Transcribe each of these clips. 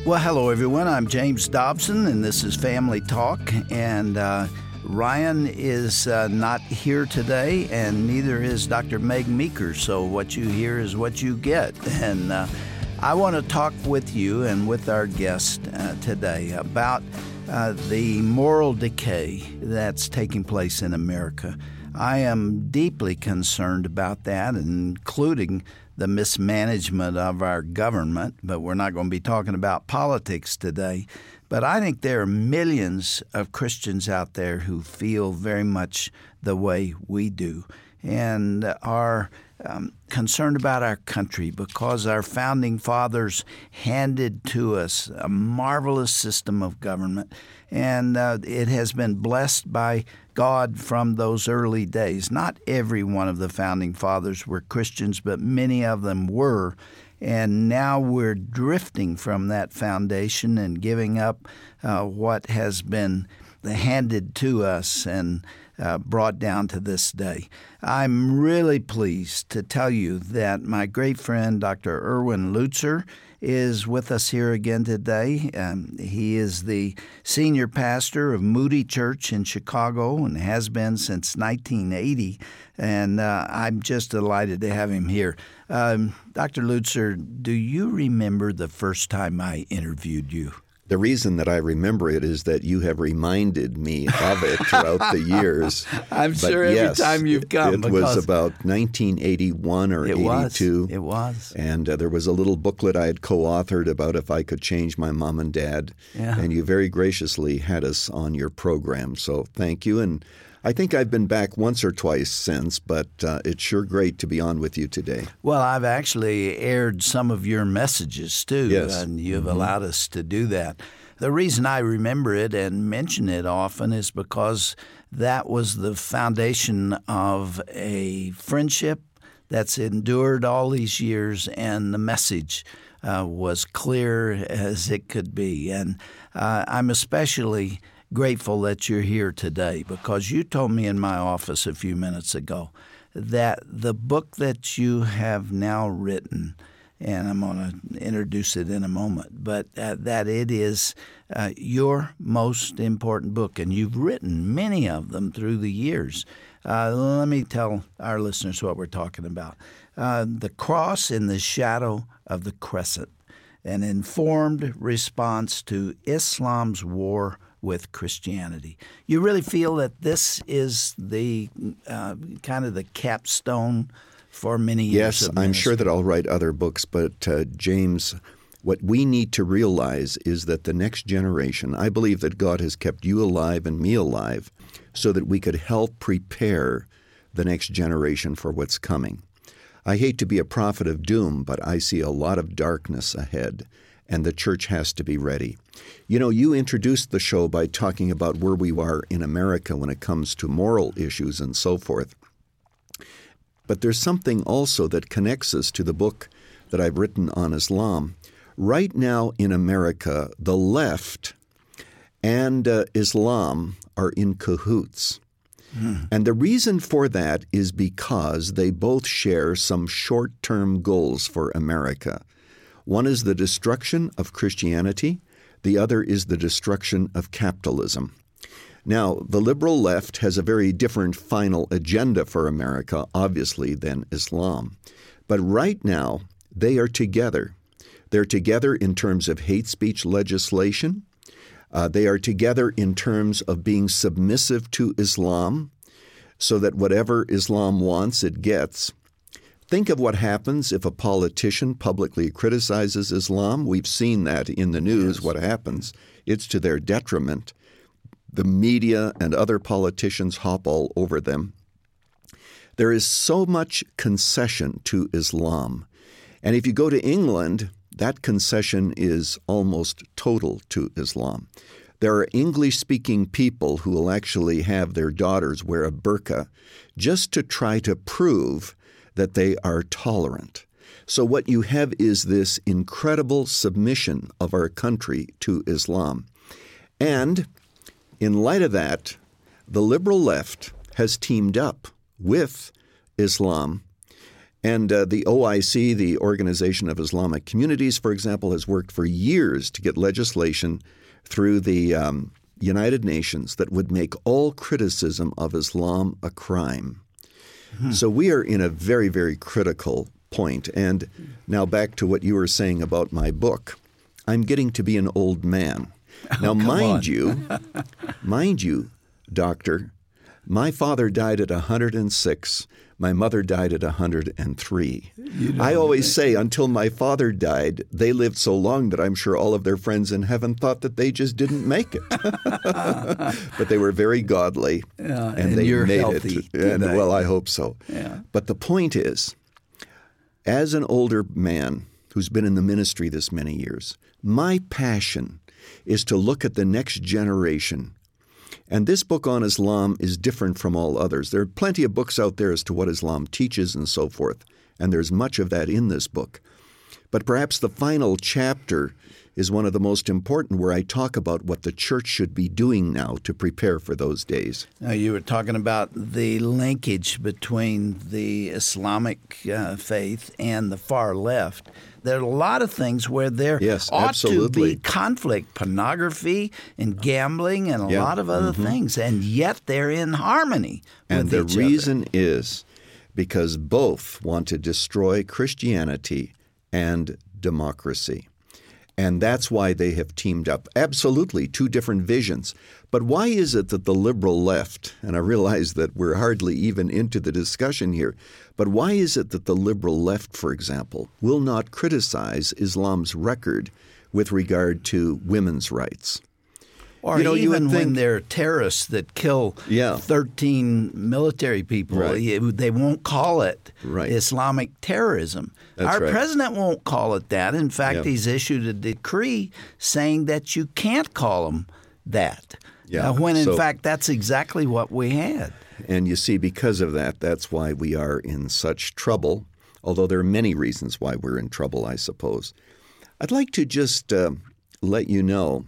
Well, hello, everyone. I'm James Dobson, and this is Family Talk. And Ryan is not here today, and neither is Dr. Meg Meeker. So what you hear is what you get. And I want to talk with you and with our guest today about the moral decay that's taking place in America. I am deeply concerned about that, including the mismanagement of our government, but we're not going to be talking about politics today. But I think there are millions of Christians out there who feel very much the way we do and are concerned about our country because our founding fathers handed to us a marvelous system of government, and it has been blessed by God from those early days. Not every one of the founding fathers were Christians, but many of them were. And now we're drifting from that foundation and giving up what has been handed to us and brought down to this day. I'm really pleased to tell you that my great friend, Dr. Erwin Lutzer, is with us here again today. He is the senior pastor of Moody Church in Chicago and has been since 1980, and I'm just delighted to have him here. Dr. Lutzer, do you remember the first time I interviewed you? The reason that I remember it is that you have reminded me of it throughout the years. I'm sure every time you've come. It was about 1981 or 82. It was. And there was a little booklet I had co-authored about if I could change my mom and dad. Yeah. And you very graciously had us on your program. So thank you. And I think I've been back once or twice since, but it's sure great to be on with you today. Well, I've actually aired some of your messages, too, yes. And you've allowed us to do that. The reason I remember it and mention it often is because that was the foundation of a friendship that's endured all these years, and the message was clear as it could be. And I'm especially grateful that you're here today because you told me in my office a few minutes ago that the book that you have now written, and I'm going to introduce it in a moment, but that it is your most important book, and you've written many of them through the years. Let me tell our listeners what we're talking about. The Cross in the Shadow of the Crescent, an informed response to Islam's war with Christianity. You really feel that this is the kind of the capstone for many years of ministry? Yes, I'm sure that I'll write other books, but James, what we need to realize is that the next generation, I believe that God has kept you alive and me alive so that we could help prepare the next generation for what's coming. I hate to be a prophet of doom, but I see a lot of darkness ahead, and the church has to be ready. You know, you introduced the show by talking about where we are in America when it comes to moral issues and so forth. But there's something also that connects us to the book that I've written on Islam. Right now in America, the left and Islam are in cahoots. And the reason for that is because they both share some short-term goals for America. One is the destruction of Christianity. The other is the destruction of capitalism. Now, the liberal left has a very different final agenda for America, obviously, than Islam. But right now, they are together. They're together in terms of hate speech legislation. They are together in terms of being submissive to Islam so that whatever Islam wants, it gets. Think of what happens if a politician publicly criticizes Islam. We've seen that in the news, yes. What happens. It's to their detriment. The media and other politicians hop all over them. There is so much concession to Islam. And if you go to England, that concession is almost total to Islam. There are English-speaking people who will actually have their daughters wear a burqa just to try to prove that they are tolerant. So what you have is this incredible submission of our country to Islam. And in light of that, the liberal left has teamed up with Islam And the OIC, the Organization of Islamic Communities, for example, has worked for years to get legislation through the United Nations that would make all criticism of Islam a crime. So we are in a very, very critical point. And now back to what you were saying about my book. I'm getting to be an old man. Now, mind you, Doctor, my father died at 106. My mother died at 103. I always say until my father died, they lived so long that I'm sure all of their friends in heaven thought that they just didn't make it. But they were very godly, and they you're made healthy it. And, today. well, I hope so. Yeah. But the point is, as an older man who's been in the ministry this many years, my passion is to look at the next generation. And this book on Islam is different from all others. There are plenty of books out there as to what Islam teaches and so forth, and there's much of that in this book. But perhaps the final chapter is one of the most important, where I talk about what the church should be doing now to prepare for those days. Now, you were talking about the linkage between the Islamic faith and the far left. There are a lot of things where there ought to be conflict, pornography and gambling and a lot of other things, and yet they're in harmony with each other. And the reason is because both want to destroy Christianity and democracy. And that's why they have teamed up. Absolutely, two different visions. But why is it that the liberal left, and I realize that we're hardly even into the discussion here, but why is it that the liberal left, for example, will not criticize Islam's record with regard to women's rights? Or even when they're terrorists that kill 13 military people, they won't call it Islamic terrorism. Our president won't call it that. In fact, he's issued a decree saying that you can't call them that, when in fact that's exactly what we had. And you see, because of that, that's why we are in such trouble, although there are many reasons why we're in trouble, I suppose. I'd like to just let you know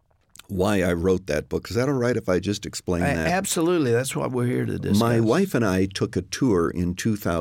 why I wrote that book. Is that all right if I just explain that? Absolutely. That's what we're here to discuss. My wife and I took a tour in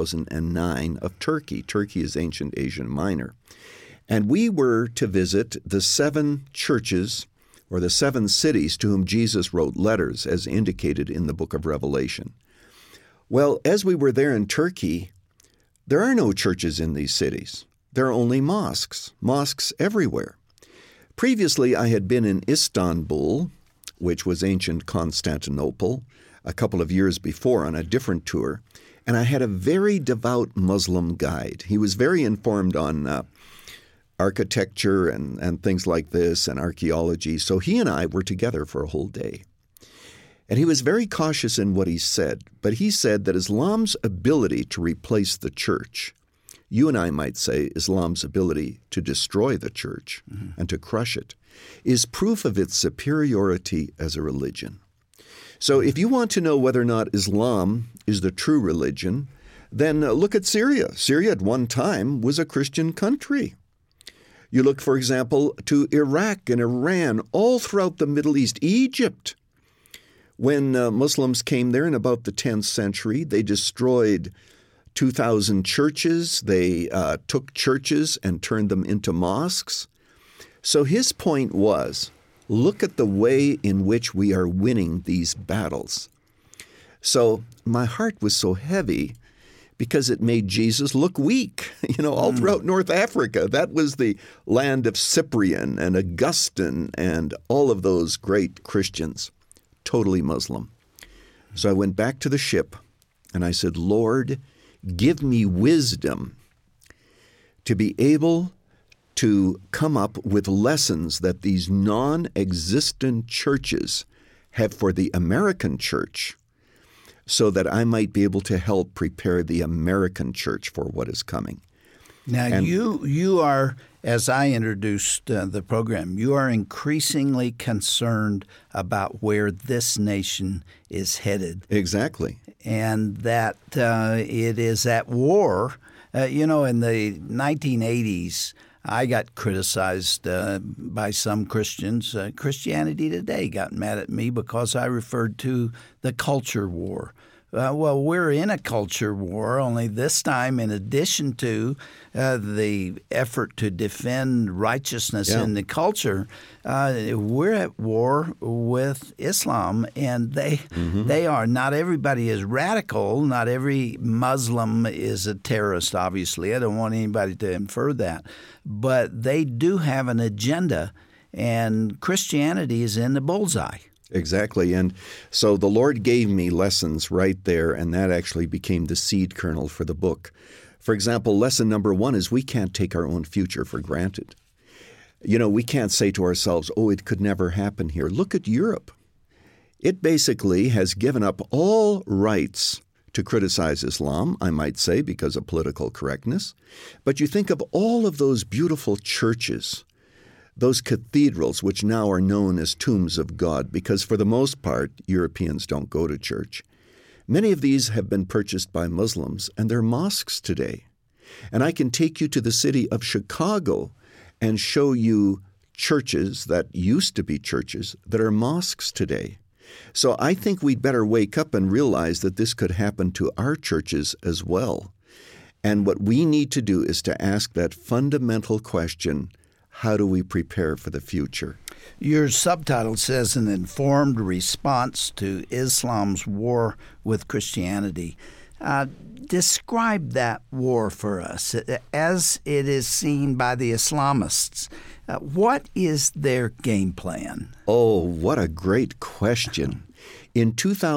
2009 of Turkey. Turkey is ancient Asia Minor. And we were to visit the 7 churches or the 7 cities to whom Jesus wrote letters, as indicated in the book of Revelation. Well, as we were there in Turkey, there are no churches in these cities. There are only mosques everywhere. Previously, I had been in Istanbul, which was ancient Constantinople, a couple of years before on a different tour, and I had a very devout Muslim guide. He was very informed on architecture and things like this and archaeology, so he and I were together for a whole day. And he was very cautious in what he said, but he said that Islam's ability to replace the church, you and I might say Islam's ability to destroy the church and to crush it, is proof of its superiority as a religion. So if you want to know whether or not Islam is the true religion, then look at Syria. Syria at one time was a Christian country. You look, for example, to Iraq and Iran, all throughout the Middle East, Egypt. When Muslims came there in about the 10th century, they destroyed 2,000 churches. They took churches and turned them into mosques. So his point was, look at the way in which we are winning these battles. So my heart was so heavy because it made Jesus look weak. All throughout North Africa, that was the land of Cyprian and Augustine and all of those great Christians, totally Muslim. So I went back to the ship and I said, Lord, give me wisdom to be able to come up with lessons that these non-existent churches have for the American church, so that I might be able to help prepare the American church for what is coming. Now, you are, as I introduced the program, you are increasingly concerned about where this nation is headed. Exactly. And that it is at war. In the 1980s, I got criticized by some Christians. Christianity Today got mad at me because I referred to the culture war. Well, we're in a culture war, only this time, in addition to the effort to defend righteousness in the culture, we're at war with Islam, and they are. Not everybody is radical. Not every Muslim is a terrorist, obviously. I don't want anybody to infer that. But they do have an agenda, and Christianity is in the bullseye. Exactly. And so the Lord gave me lessons right there, and that actually became the seed kernel for the book. For example, lesson number 1 is we can't take our own future for granted. You know, we can't say to ourselves, oh, it could never happen here. Look at Europe. It basically has given up all rights to criticize Islam, I might say, because of political correctness. But you think of all of those beautiful churches, those cathedrals, which now are known as tombs of God, because for the most part, Europeans don't go to church. Many of these have been purchased by Muslims, and they're mosques today. And I can take you to the city of Chicago and show you churches that used to be churches that are mosques today. So I think we'd better wake up and realize that this could happen to our churches as well. And what we need to do is to ask that fundamental question, how do we prepare for the future? Your subtitle says an informed response to Islam's war with Christianity. Describe that war for us as it is seen by the Islamists. What is their game plan? Oh, what a great question. In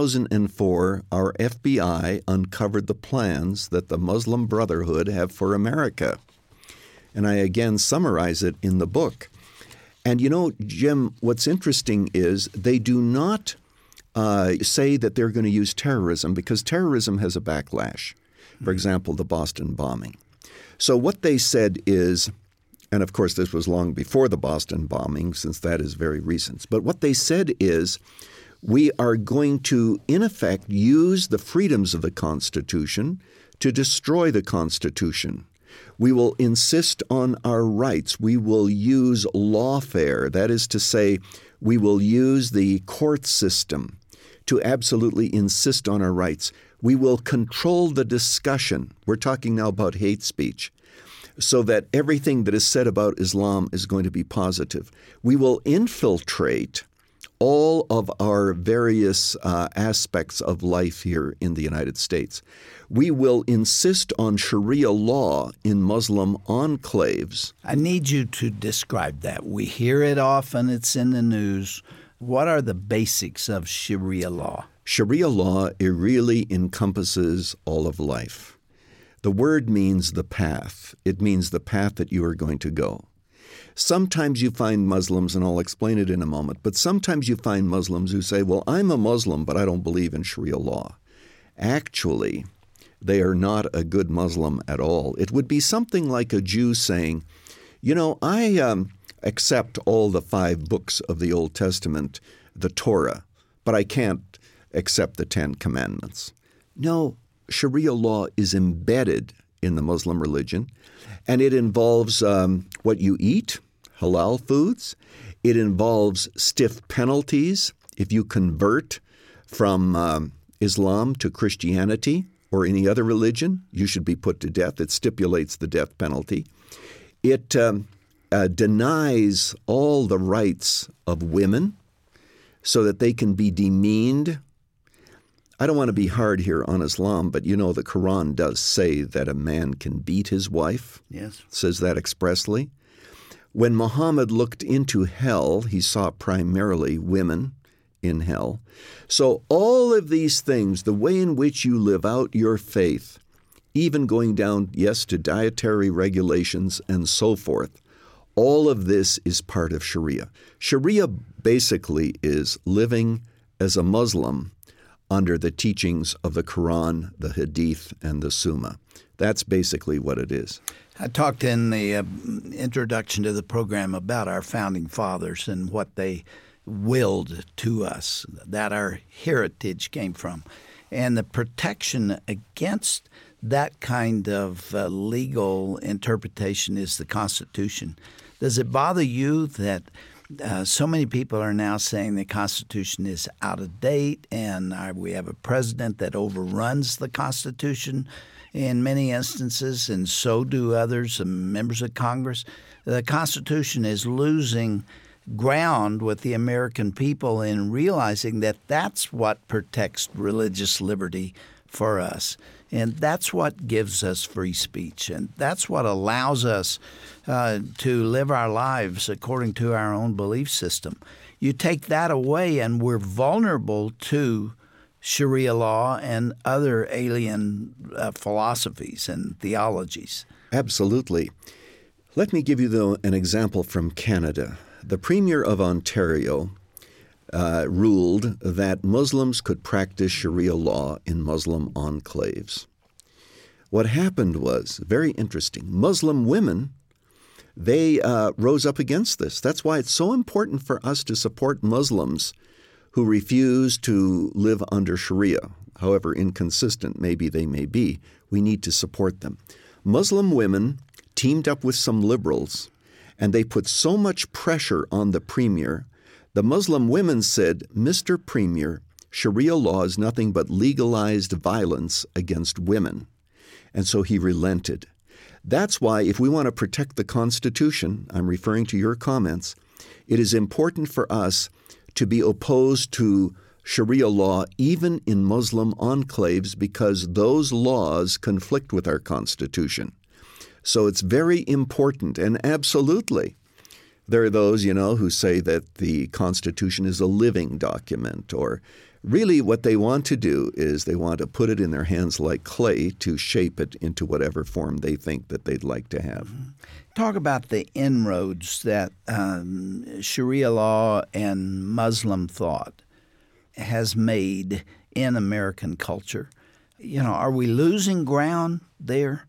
2004, our FBI uncovered the plans that the Muslim Brotherhood have for America. And I again summarize it in the book. And you know, Jim, what's interesting is they do not say that they're going to use terrorism, because terrorism has a backlash. For example, the Boston bombing. So what they said is, and of course this was long before the Boston bombing, since that is very recent, but what they said is, we are going to, in effect, use the freedoms of the Constitution to destroy the Constitution. We will insist on our rights. We will use lawfare. That is to say, we will use the court system to absolutely insist on our rights. We will control the discussion. We're talking now about hate speech, so that everything that is said about Islam is going to be positive. We will infiltrate all of our various aspects of life here in the United States. We will insist on Sharia law in Muslim enclaves. I need you to describe that. We hear it often. It's in the news. What are the basics of Sharia law? Sharia law, it really encompasses all of life. The word means the path. It means the path that you are going to go. Sometimes you find Muslims, and I'll explain it in a moment, but sometimes you find Muslims who say, well, I'm a Muslim, but I don't believe in Sharia law. Actually, they are not a good Muslim at all. It would be something like a Jew saying, you know, I accept all the 5 books of the Old Testament, the Torah, but I can't accept the 10 Commandments. No, Sharia law is embedded in the Muslim religion, and it involves what you eat, halal foods. It involves stiff penalties. If you convert from Islam to Christianity or any other religion, you should be put to death. It stipulates the death penalty. It denies all the rights of women so that they can be demeaned. I don't want to be hard here on Islam, but you know the Quran does say that a man can beat his wife. Yes. It says that expressly. When Muhammad looked into hell, he saw primarily women in hell. So all of these things, the way in which you live out your faith, even going down, yes, to dietary regulations and so forth, all of this is part of Sharia. Sharia basically is living as a Muslim under the teachings of the Quran, the Hadith, and the Summa. That's basically what it is. I talked in the introduction to the program about our founding fathers and what they willed to us, that our heritage came from. And the protection against that kind of legal interpretation is the Constitution. Does it bother you that So many people are now saying the Constitution is out of date, and we have a president that overruns the Constitution in many instances, and so do others, members of Congress. The Constitution is losing ground with the American people in realizing that that's what protects religious liberty for us. And that's what gives us free speech, and that's what allows us to live our lives according to our own belief system. You take that away, and we're vulnerable to Sharia law and other alien philosophies and theologies. Absolutely. Let me give you, though, an example from Canada. The Premier of Ontario ruled that Muslims could practice Sharia law in Muslim enclaves. What happened was very interesting. Muslim women, they rose up against this. That's why it's so important for us to support Muslims who refuse to live under Sharia. However inconsistent maybe they may be, we need to support them. Muslim women teamed up with some liberals, and they put so much pressure on the Premier. The Muslim women said, "Mr. Premier, Sharia law is nothing but legalized violence against women." And so he relented. That's why if we want to protect the Constitution, I'm referring to your comments, it is important for us to be opposed to Sharia law even in Muslim enclaves because those laws conflict with our Constitution. So it's very important, and absolutely, there are those, who say that the Constitution is a living document, or really what they want to do is they want to put it in their hands like clay to shape it into whatever form they think that they'd like to have. Talk about the inroads that Sharia law and Muslim thought has made in American culture. Are we losing ground there?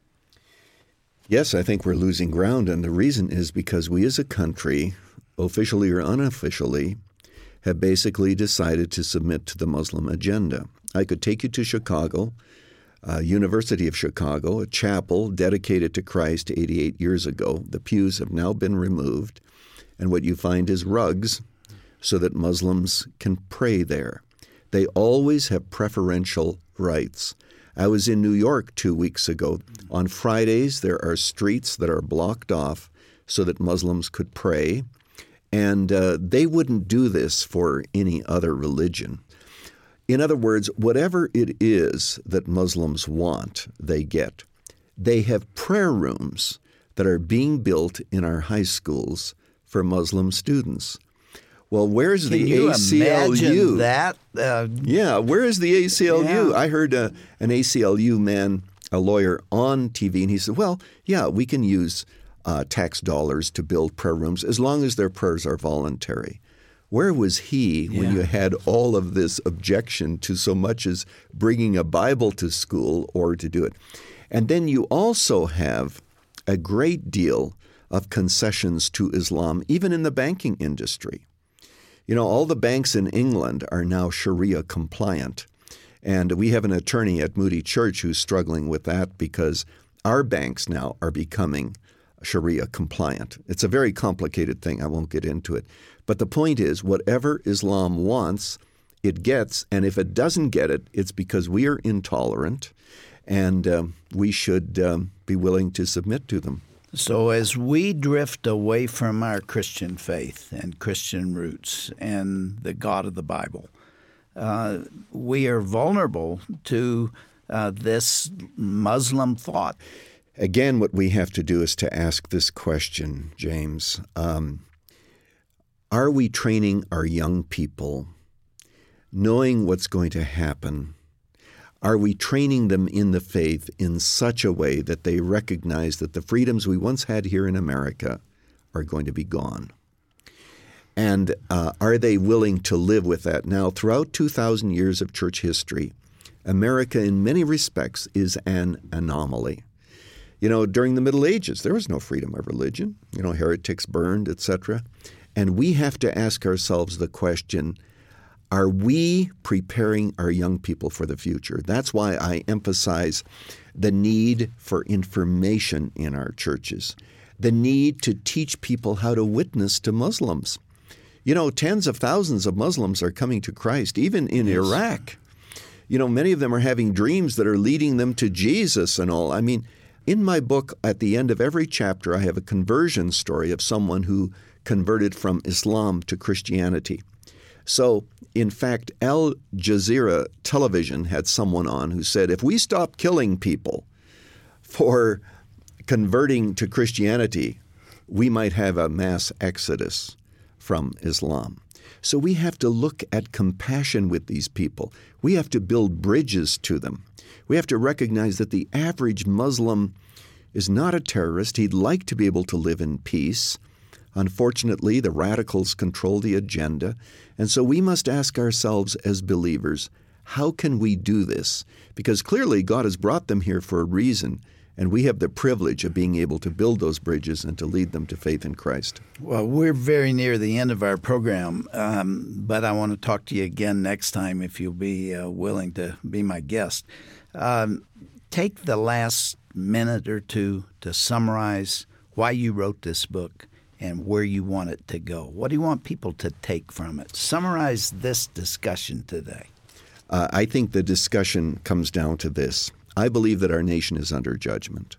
Yes, I think we're losing ground, and the reason is because we as a country, officially or unofficially, have basically decided to submit to the Muslim agenda. I could take you to Chicago, University of Chicago, a chapel dedicated to Christ 88 years ago. The pews have now been removed, and what you find is rugs so that Muslims can pray there. They always have preferential rights. I was in New York 2 weeks ago. On Fridays, there are streets that are blocked off so that Muslims could pray. And they wouldn't do this for any other religion. In other words, whatever it is that Muslims want, they get. They have prayer rooms that are being built in our high schools for Muslim students. Well, where's the ACLU? Can you imagine that? Yeah, where is the ACLU? Yeah. I heard an ACLU man, a lawyer, on TV, and he said, well, yeah, we can use tax dollars to build prayer rooms as long as their prayers are voluntary. Where was he when you had all of this objection to so much as bringing a Bible to school or to do it? And then you also have a great deal of concessions to Islam, even in the banking industry. All the banks in England are now Sharia compliant. And we have an attorney at Moody Church who's struggling with that because our banks now are becoming Sharia compliant. It's a very complicated thing. I won't get into it. But the point is, whatever Islam wants, it gets. And if it doesn't get it, it's because we are intolerant and we should be willing to submit to them. So as we drift away from our Christian faith and Christian roots and the God of the Bible, we are vulnerable to this Muslim thought. Again, what we have to do is to ask this question, James. Are we training our young people, knowing what's going to happen? Are we training them in the faith in such a way that they recognize that the freedoms we once had here in America are going to be gone? And are they willing to live with that? Now, throughout 2,000 years of church history, America in many respects is an anomaly. During the Middle Ages, there was no freedom of religion. Heretics burned, etc. And we have to ask ourselves the question, are we preparing our young people for the future? That's why I emphasize the need for information in our churches. the need to teach people how to witness to Muslims. You know, tens of thousands of Muslims are coming to Christ, even in Iraq. You know, many of them are having dreams that are leading them to Jesus and all. I mean, in my book, at the end of every chapter, I have a conversion story of someone who converted from Islam to Christianity. So, in fact, Al Jazeera television had someone on who said, if we stop killing people for converting to Christianity, we might have a mass exodus from Islam. So we have to look at compassion with these people. We have to build bridges to them. We have to recognize that the average Muslim is not a terrorist. He'd like to be able to live in peace. Unfortunately, the radicals control the agenda. And so we must ask ourselves as believers, how can we do this? Because clearly God has brought them here for a reason. And we have the privilege of being able to build those bridges and to lead them to faith in Christ. Well, we're very near the end of our program, but I want to talk to you again next time if you'll be willing to be my guest. Take the last minute or two to summarize why you wrote this book and where you want it to go. What do you want people to take from it? Summarize this discussion today. I think the discussion comes down to this. I believe that our nation is under judgment.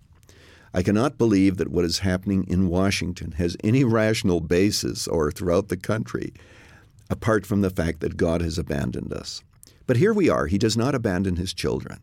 I cannot believe that what is happening in Washington has any rational basis or throughout the country, apart from the fact that God has abandoned us. But here we are. He does not abandon his children.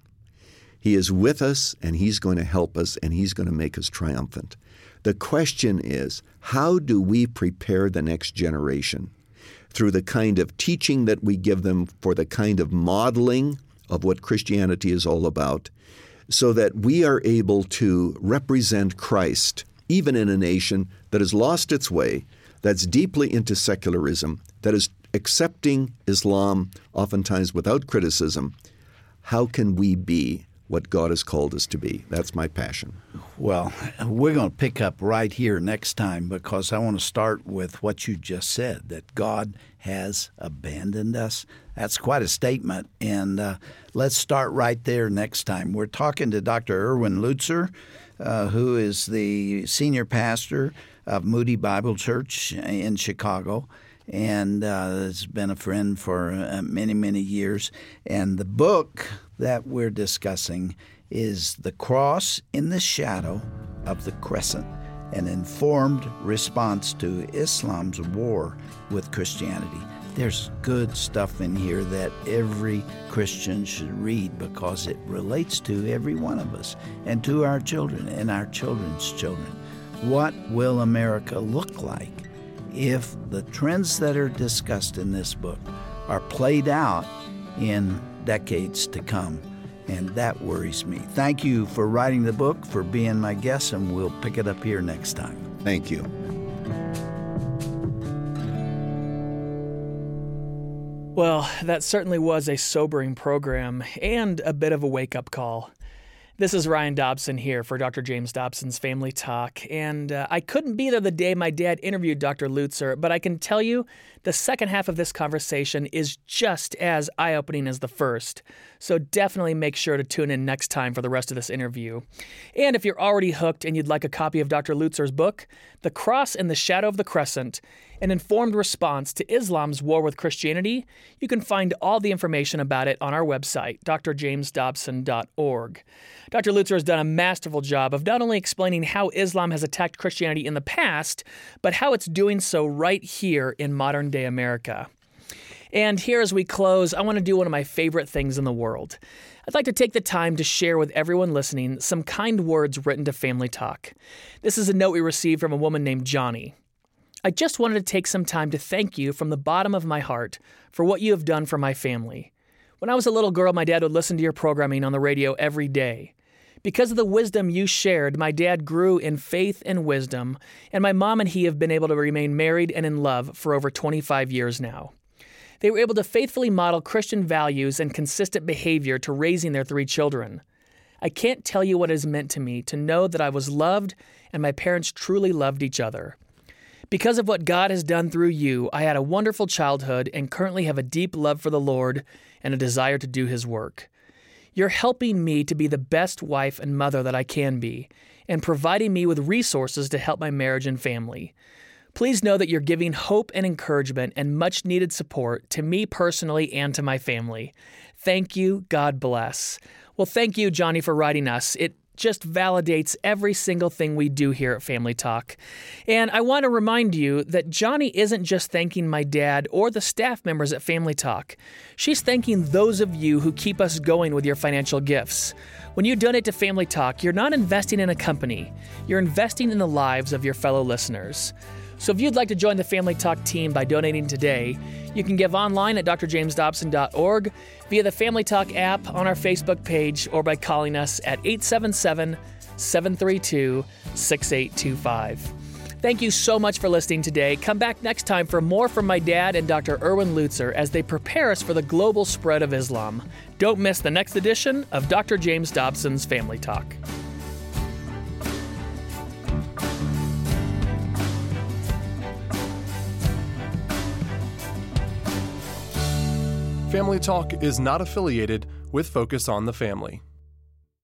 He is with us, and he's going to help us, and he's going to make us triumphant. The question is, how do we prepare the next generation through the kind of teaching that we give them, for the kind of modeling of what Christianity is all about, so that we are able to represent Christ, even in a nation that has lost its way, that's deeply into secularism, that is accepting Islam oftentimes without criticism. How can we be what God has called us to be? That's my passion. Well, we're going to pick up right here next time, because I want to start with what you just said, that God has abandoned us. That's quite a statement, and let's start right there next time. We're talking to Dr. Erwin Lutzer, who is the senior pastor of Moody Bible Church in Chicago, and has been a friend for many, many years. And the book that we're discussing is The Cross in the Shadow of the Crescent, an informed response to Islam's war with Christianity. There's good stuff in here that every Christian should read, because it relates to every one of us and to our children and our children's children. What will America look like if the trends that are discussed in this book are played out in decades to come? And that worries me. Thank you for writing the book, for being my guest, and we'll pick it up here next time. Thank you. Well, that certainly was a sobering program and a bit of a wake-up call. This is Ryan Dobson here for Dr. James Dobson's Family Talk, and I couldn't be there the day my dad interviewed Dr. Lutzer, but I can tell you the second half of this conversation is just as eye-opening as the first. So definitely make sure to tune in next time for the rest of this interview. And if you're already hooked and you'd like a copy of Dr. Lutzer's book, The Cross in the Shadow of the Crescent, an informed response to Islam's war with Christianity, you can find all the information about it on our website, drjamesdobson.org. Dr. Lutzer has done a masterful job of not only explaining how Islam has attacked Christianity in the past, but how it's doing so right here in modern-day America. And here as we close, I want to do one of my favorite things in the world. I'd like to take the time to share with everyone listening some kind words written to Family Talk. This is a note we received from a woman named Johnny. I just wanted to take some time to thank you from the bottom of my heart for what you have done for my family. When I was a little girl, my dad would listen to your programming on the radio every day. Because of the wisdom you shared, my dad grew in faith and wisdom, and my mom and he have been able to remain married and in love for over 25 years now. They were able to faithfully model Christian values and consistent behavior to raising their 3 children. I can't tell you what it has meant to me to know that I was loved and my parents truly loved each other. Because of what God has done through you, I had a wonderful childhood and currently have a deep love for the Lord and a desire to do His work. You're helping me to be the best wife and mother that I can be, and providing me with resources to help my marriage and family. Please know that you're giving hope and encouragement and much-needed support to me personally and to my family. Thank you. God bless. Well, thank you, Johnny, for writing us. It just validates every single thing we do here at Family Talk. And I want to remind you that Johnny isn't just thanking my dad or the staff members at Family Talk. She's thanking those of you who keep us going with your financial gifts. When you donate to Family Talk, you're not investing in a company. You're investing in the lives of your fellow listeners. So if you'd like to join the Family Talk team by donating today, you can give online at drjamesdobson.org, via the Family Talk app on our Facebook page, or by calling us at 877-732-6825. Thank you so much for listening today. Come back next time for more from my dad and Dr. Erwin Lutzer as they prepare us for the global spread of Islam. Don't miss the next edition of Dr. James Dobson's Family Talk. Family Talk is not affiliated with Focus on the Family.